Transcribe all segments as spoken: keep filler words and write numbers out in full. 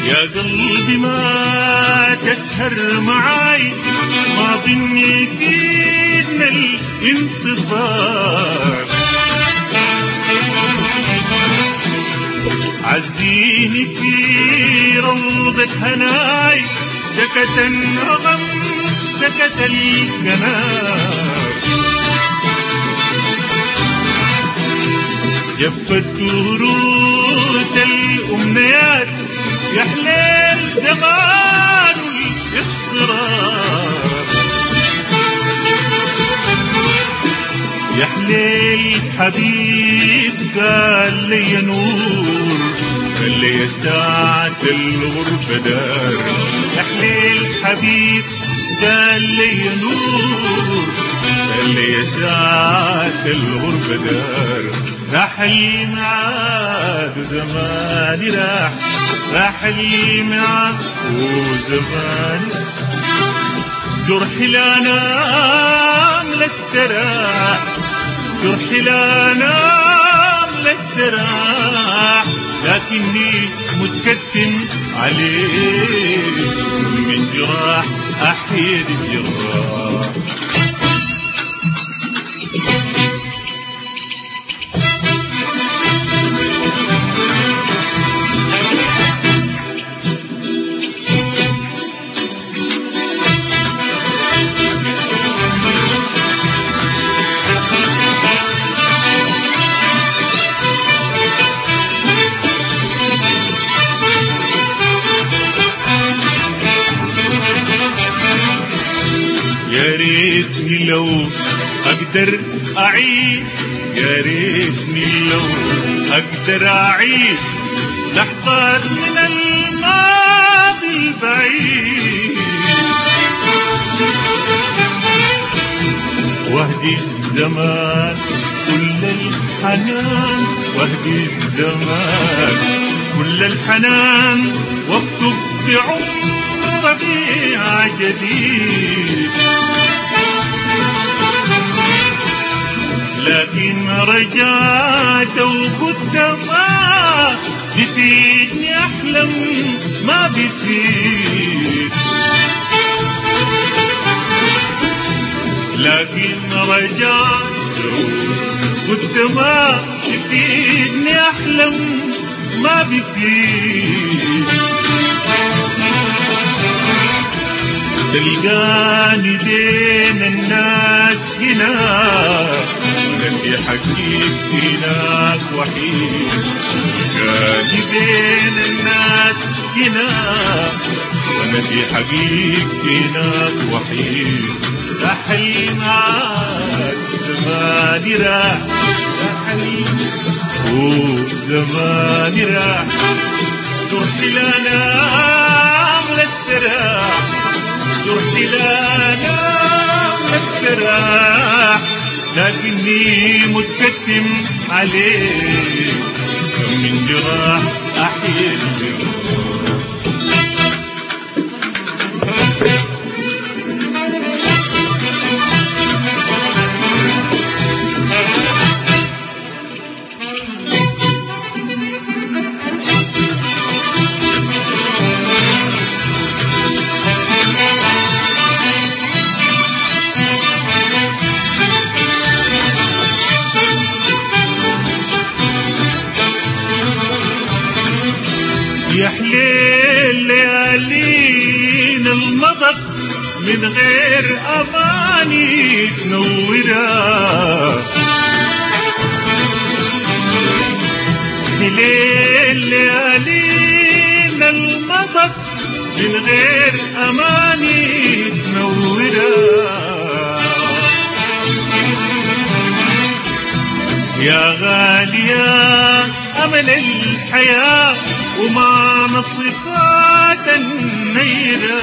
يا قلبي ما تسهر معاي، ما ظني فينا الانتصار. عزيني في روضة هناي، سكت النغم سكت القنار. جفت ورود الأمنيات يا حليل زمان الاضطرار. يا حليل حبيب قال لي نور، قال لي ساعة الغربة دار. يا حليل حبيب قال لي نور، قال لي ساعة الغربة دار. راح الميعاد وزماني راح، راح الميعاد وزماني. جرحي لا نام لا استراح، جرحي لا نام لا استراح. لكني متكتم عليه، من جراح أحيد الجراح. يا ريتني لو أقدر أعيد، يا ريتني لو أقدر أعيد لحظات من الماضي البعيد، واهدي الزمان كل الحنان، واهدي الزمان كل الحنان، واكتب بعمر ربيع جديد. لكن رجعت وكنت ما بتفيدني أحلم ما بتفيد. لكن رجعت وكنت ما بتفيدني أحلم ما بتفيد. تلقاني بين الناس هنا، الذي حقيق هناك وحيد. تلقاني بين الناس هنا، الذي حقيق هناك وحيد. راح الميعاد زماني راح، راح زماني راح. جرحي لا نام لا استراح، جرحي لا نام لا استراح. لكني متكتم عليه، كم من جراح أحيي الجراح. يا حليل ليالينا المضت من غير أماني تنورها. حليل ليالينا المضت من غير أماني تنورها. يا غالية أمل الحياة ومعنى الصفات النيرة.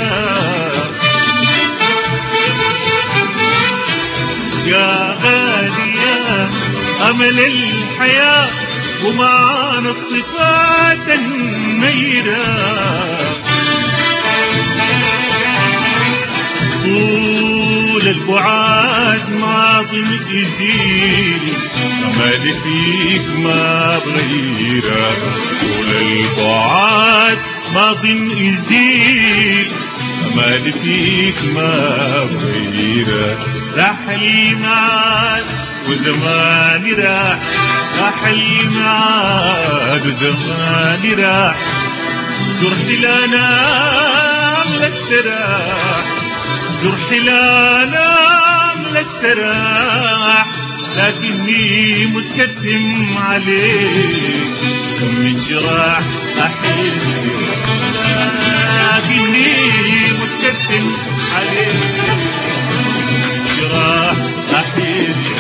يا غالية أمل الحياة ومعنى الصفات النيرة. طول البعاد ماضي يزيل، أمالي فيك ما بغيرها. طول البعاد ماض يزيد أمالي فيك ما بغيرك. راح الميعاد وزماني راح، راح الميعاد وزماني راح، جرحي لا نام لا استراح، جرحي لا نام لا استراح، لكني متكتم عليك كم من جراح أحس، لكني متكتم عليك جراح أحس.